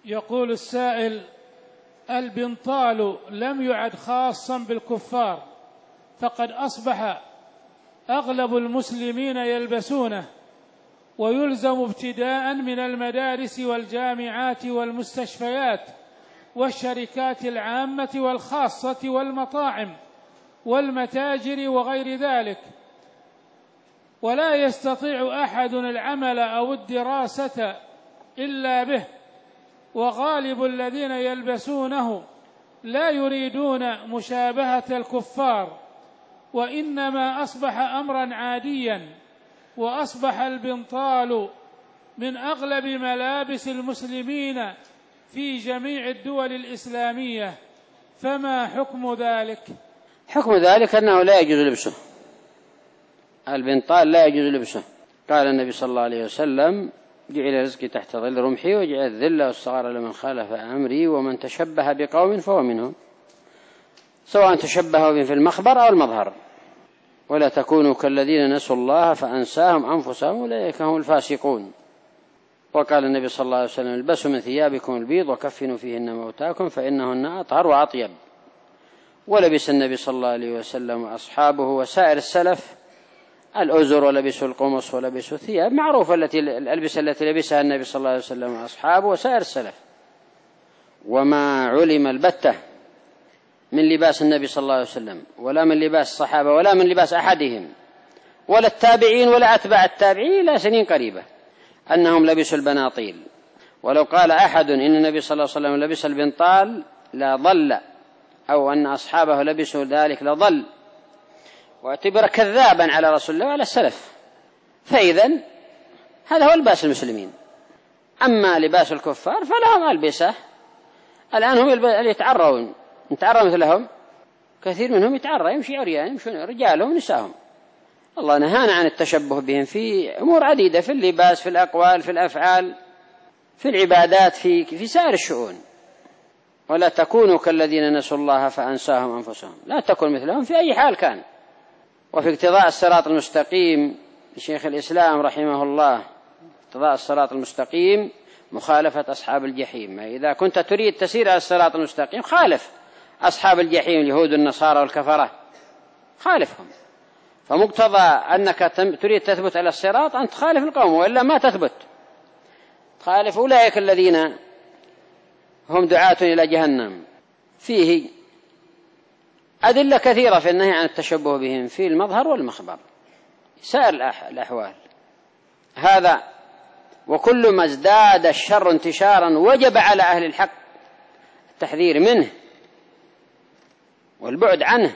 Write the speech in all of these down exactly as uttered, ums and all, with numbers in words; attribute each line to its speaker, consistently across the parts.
Speaker 1: يقول السائل: البنطال لم يعد خاصا بالكفار، فقد أصبح أغلب المسلمين يلبسونه، ويلزم ابتداء من المدارس والجامعات والمستشفيات والشركات العامة والخاصة والمطاعم والمتاجر وغير ذلك، ولا يستطيع أحد العمل أو الدراسة إلا به، وغالب الذين يلبسونه لا يريدون مشابهة الكفار، وإنما أصبح أمرا عاديا، وأصبح البنطال من أغلب ملابس المسلمين في جميع الدول الإسلامية، فما حكم ذلك؟
Speaker 2: حكم ذلك أنه لا يجوز لبسه، البنطال لا يجوز لبسه. قال النبي صلى الله عليه وسلم: جعل رزقي تحت ظل رمحي، وجعل الذل والصغار لمن خالف أمري، ومن تشبه بقوم فهو منهم، سواء تشبه بهم في المخبر أو المظهر. ولا تكونوا كالذين نسوا الله فأنساهم أنفسهم أولئك هم الفاسقون. وقال النبي صلى الله عليه وسلم: البسوا من ثيابكم البيض وكفنوا فيهن موتاكم فإنهن أطهر وأطيب. ولبس النبي صلى الله عليه وسلم وأصحابه وسائر السلف الأزر، ولبسوا القمص، ولبسوا الثياب معروفة، التي الألبسة التي لبسها النبي صلى الله عليه وسلم وأصحابه وسائر السلف. وما علم البتة من لباس النبي صلى الله عليه وسلم، ولا من لباس الصحابة، ولا من لباس أحدهم، ولا التابعين، ولا أتباع التابعين إلى سنين قريبة، أنهم لبسوا البناطيل. ولو قال أحد إن النبي صلى الله عليه وسلم لبس البنطال لا ضل، أو أن أصحابه لبسوا ذلك لضل، واعتبر كذابا على رسول الله وعلى السلف. فإذن هذا هو لباس المسلمين. أما لباس الكفار فلهم ألبسة. الآن هم يتعرون يتعرى مثلهم، كثير منهم يتعرى، يمشي عريان، يمشون رجالهم ونساهم. الله نهانا عن التشبه بهم في أمور عديدة، في اللباس، في الأقوال، في الأفعال، في العبادات، في في سائر الشؤون. ولا تكونوا كالذين نسوا الله فأنساهم أنفسهم، لا تكن مثلهم في أي حال كان. وفي اقتضاء الصراط المستقيم لشيخ الإسلام رحمه الله، اقتضاء الصراط المستقيم مخالفة أصحاب الجحيم. إذا كنت تريد تسير على الصراط المستقيم خالف أصحاب الجحيم، اليهود والنصارى والكفرة، خالفهم. فمقتضى أنك تريد تثبت على الصراط أن تخالف القوم، وإلا ما تثبت. تخالف أولئك الذين هم دعاة إلى جهنم. فيه أدلة كثيرة في النهي عن التشبه بهم في المظهر والمخبر، سائر الأحوال. هذا وكل ما ازداد الشر انتشارا وجب على أهل الحق التحذير منه والبعد عنه،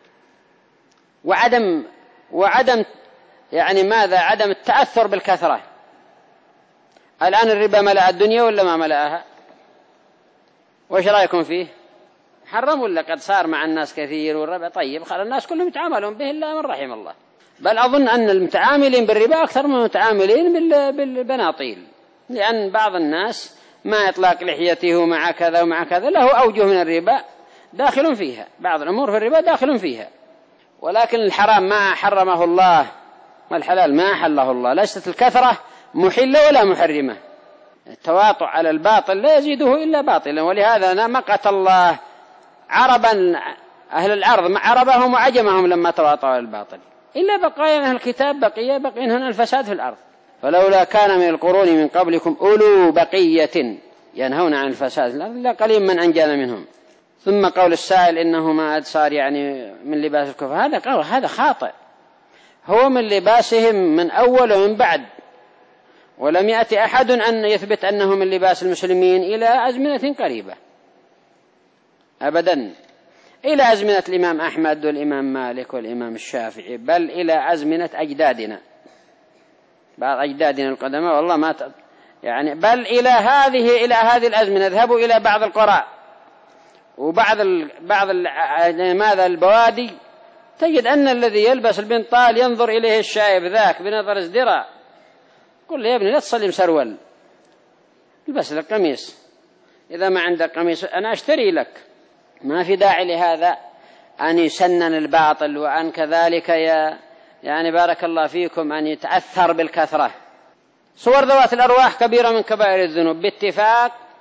Speaker 2: وعدم وعدم يعني ماذا عدم التأثر بالكثرة. الآن الربا ملأ الدنيا ولا ما ملأها؟ وش رأيكم فيه؟ حرم ولا قد صار مع الناس كثير؟ والربا طيب، خلى الناس كلهم يتعاملون به إلا من رحم الله. بل أظن أن المتعاملين بالربا أكثر من المتعاملين بالبناطيل، لأن بعض الناس ما يطلق لحيته مع كذا ومع كذا له أوجه من الربا داخل فيها، بعض الأمور في الربا داخل فيها. ولكن الحرام ما حرمه الله والحلال ما حله الله، ليست الكثرة محلة ولا محرمة. التواطؤ على الباطل لا يزيده إلا باطلا. ولهذا مقت الله عربا أهل الأرض عربهم وعجمهم لما تواطؤوا على الباطل، إلا بقايا أهل الكتاب بقية بقين هنا الفساد في الأرض. فلولا كان من القرون من قبلكم أولو بقية ينهون عن الفساد في الأرض إلا قليل من أنجانا منهم. ثم قول السائل إنه ما صار يعني من لباس الكفر، هذا قول هذا خاطئ، هو من لباسهم من أول ومن بعد، ولم يأتي أحد أن يثبت أنه من لباس المسلمين إلى أزمنة قريبة أبدا، إلى أزمنة الإمام أحمد والإمام مالك والإمام الشافعي، بل إلى أزمنة أجدادنا، بعض أجدادنا القدماء والله ما ت... يعني بل إلى هذه إلى هذه الأزمنة. اذهبوا إلى بعض القرى وبعض ال... بعض ال... ماذا البوادي، تجد أن الذي يلبس البنطال ينظر إليه الشايب ذاك بنظر ازدراء، قل له يا ابني لا تصلي مسرول، البس لك قميص، إذا ما عندك قميص أنا أشتري لك. ما في داعي لهذا أن يسنن الباطل، وأن كذلك يا يعني بارك الله فيكم أن يتأثر بالكثرة. صور ذوات الأرواح كبيرة من كبائر الذنوب باتفاق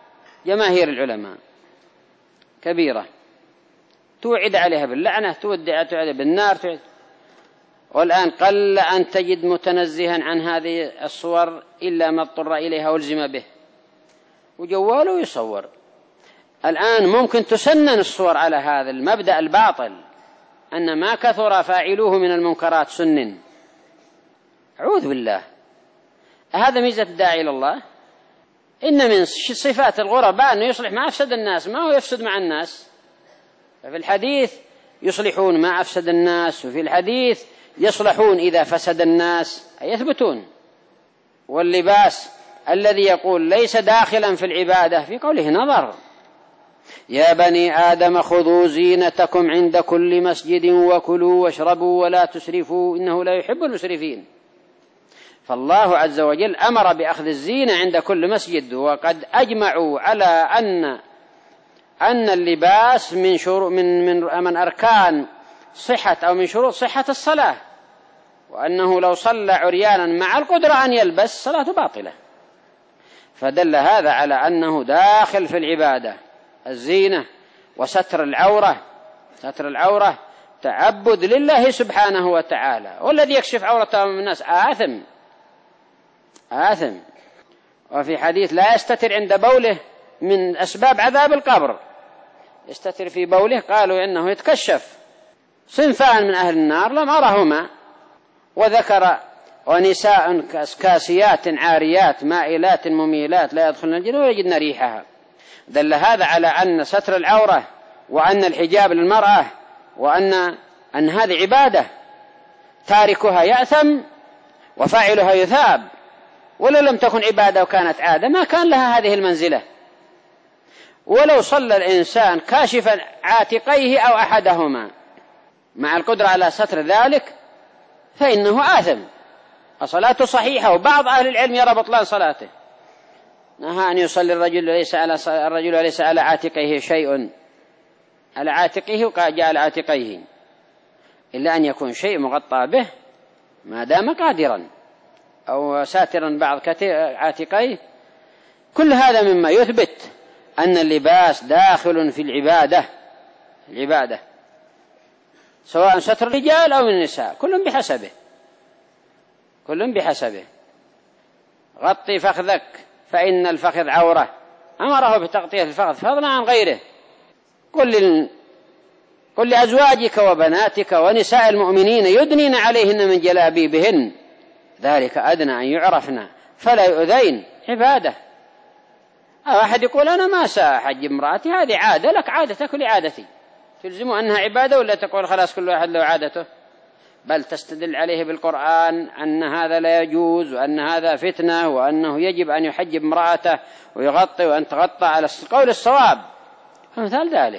Speaker 2: جماهير العلماء كبيرة توعد عليها باللعنة، تودع بالنار، توعد. والآن قل أن تجد متنزها عن هذه الصور إلا ما اضطر إليها والزم به، وجواله يصور. الآن ممكن تسنن الصور على هذا المبدأ الباطل أن ما كثر فاعلوه من المنكرات سنن. أعوذ بالله. هذا ميزة الداعي إلى الله. إن من صفات الغرباء أنه يصلح ما أفسد الناس، ما هو يفسد مع الناس. ففي الحديث يصلحون ما أفسد الناس، وفي الحديث يصلحون إذا فسد الناس، أي يثبتون. واللباس الذي يقول ليس داخلا في العبادة في قوله نظر: يا بني آدم خذوا زينتكم عند كل مسجد وكلوا واشربوا ولا تسرفوا إنه لا يحب المسرفين. فالله عز وجل أمر بأخذ الزينة عند كل مسجد، وقد أجمعوا على أن أن اللباس من شروط من من من أركان صحة أو من شروط صحة الصلاة، وأنه لو صلى عريانا مع القدرة أن يلبس صلاته باطلة. فدل هذا على أنه داخل في العبادة الزينة وستر العورة. ستر العورة تعبد لله سبحانه وتعالى، والذي يكشف عورته من الناس آثم آثم. وفي حديث لا يستتر عند بوله من أسباب عذاب القبر، يستتر في بوله قالوا إنه يتكشف. صنفان من أهل النار لم أرهما، وذكر ونساء كاسيات عاريات مائلات مميلات لا يدخلن الجنة ويجدن ريحها. دل هذا على أن ستر العورة وأن الحجاب للمرأة وأن أن هذه عبادة تاركها يأثم وفاعلها يثاب. ولو لم تكن عبادة وكانت عادة ما كان لها هذه المنزلة. ولو صلى الإنسان كاشفا عاتقيه أو أحدهما مع القدرة على ستر ذلك فإنه آثم، وصلاته صحيحة. وبعض أهل العلم يرى بطلان صلاته. نهى أن يصلي الرجل ليس على الرجل ليس على عاتقيه شيء، على عاتقه وقال جاء على عاتقيه، إلا أن يكون شيء مغطى به ما دام قادرا، أو ساترا بعض عاتقيه. كل هذا مما يثبت أن اللباس داخل في العبادة العبادة سواء ستر الرجال أو النساء، كل بحسبه كل بحسبه. غطي فخذك فإن الفخذ عورة، أمره بتغطية الفخذ فضلا عن غيره. قل, لل... قل لأزواجك وبناتك ونساء المؤمنين يدنين عليهن من جلابيبهن ذلك أدنى أن يعرفن فلا يؤذين. عبادة. أو أحد يقول أنا ما سأحجب امرأتي، هذه عادة لك، عادتك لعادتي، تلزم أنها عبادة ولا تقول خلاص كل واحد له عادته؟ بل تستدل عليه بالقرآن أن هذا لا يجوز، وأن هذا فتنة، وأنه يجب أن يحجب امرأته ويغطي وأن تغطى على القول الصواب مثال ذلك.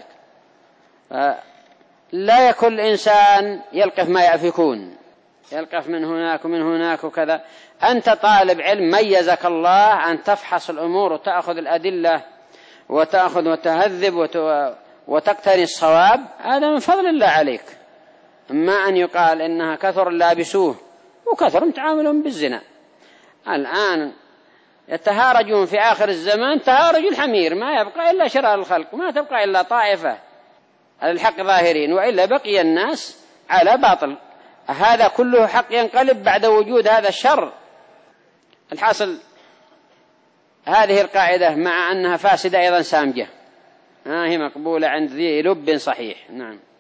Speaker 2: لا يكون الإنسان يلقف ما يأفكون، يلقف من هناك ومن هناك وكذا. أنت طالب علم ميزك الله أن تفحص الأمور وتأخذ الأدلة وتأخذ وتهذب وتقتني الصواب، هذا من فضل الله عليك. أما أن يقال إنها كثر لابسوه وكثر متعاملون بالزنا. الآن يتهارجون في آخر الزمان تهارج الحمير، ما يبقى إلا شرار الخلق، ما تبقى إلا طائفة على الحق ظاهرين، وإلا بقي الناس على باطل. هذا كله حق ينقلب بعد وجود هذا الشر. الحاصل هذه القاعدة مع أنها فاسدة أيضا سامجة، ما هي مقبولة عند ذي لب صحيح. نعم.